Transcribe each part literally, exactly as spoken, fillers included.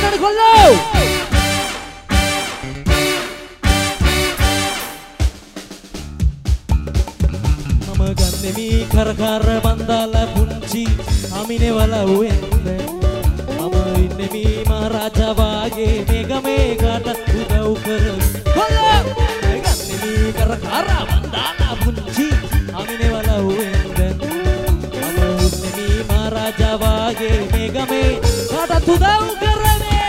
ගන්නට කොල්ලෝ මම ගන්නෙමි කරකර බන්දාලා පුංචි අමිනේ වලව්වෙන්ද මම ඉන්නෙමි මහරජා වාගේ මේ ගමේ කාටත් උදව් කරමි කොල්ලෝ මම ගන්නෙමි කරකර බන්දාලා පුංචි අමිනේ වලව්වෙන්ද මම ඉන්නෙමි මහරජා වාගේ මේ ගමේ කාටත් උදව් කරමි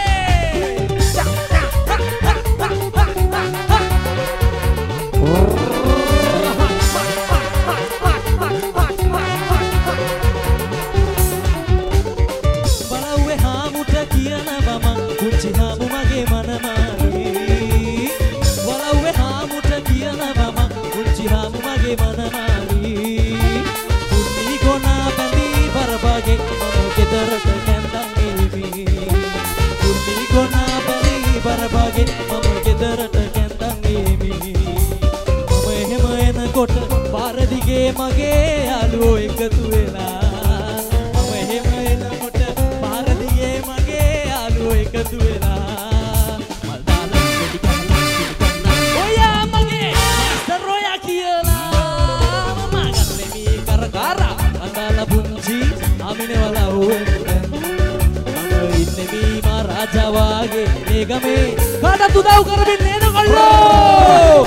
මගේ යාළුවෝ එකතු වෙලා මම එහෙම එනකොට පාර දිගේ මගේ යාළුවෝ එකතු වෙලා මල් දාලා වෙඩි කනවා ඔයා මගේ මාස්ටර් ඔයා කියලා මම ගන්නෙමි කරකර අඳලා පුංචි අමිනේ වලව්වෙන්ද මම ඉන්නෙමි මහරජා වාගේ මේ ගමේ කාටත් උදව් කරමින් නේද කොල්ලෝ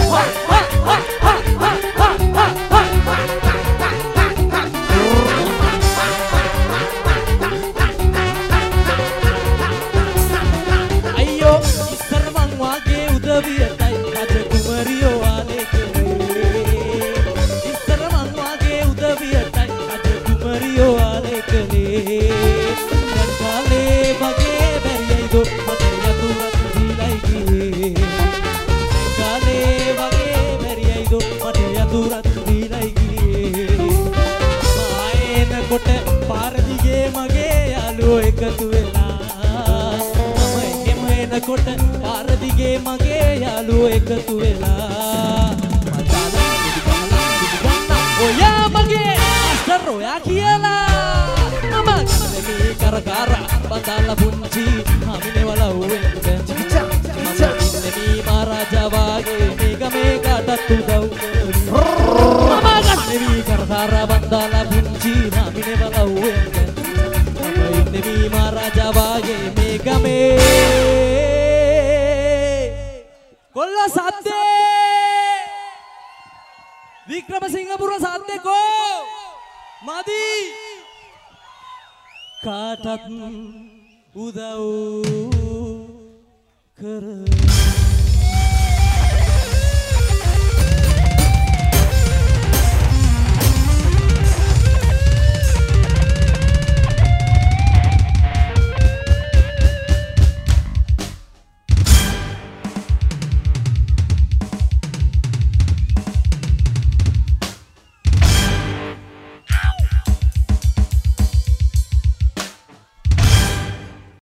එකතු වෙලා මම එහෙම එනකොට පාර දිගේ මගේ යාළුවෝ එකතු වෙලා මතාලා ඉදි ගහලා ඉදි ගන්න ඔයා මගේ මාස්ටර් ඔයා කියලා මම ගන්නෙමි කරකර බදාලා පුංචි අමිනේ වලව්වෙන්ද මම ඉන්නෙමි මහරජා වාගේ මේ ගමේ කාටත් උදව් කරමි මම ගන්නෙමි කරකර බදාලා පුංචි අමිනේ වලව්වෙන්ද ඉන්නෙමි මහරජා වාගේ මේ ගමේ කොල්ල සද්දේ වික්‍රමසිංහපුර සද්දේ කෝ මදි කාටත් උදව් කර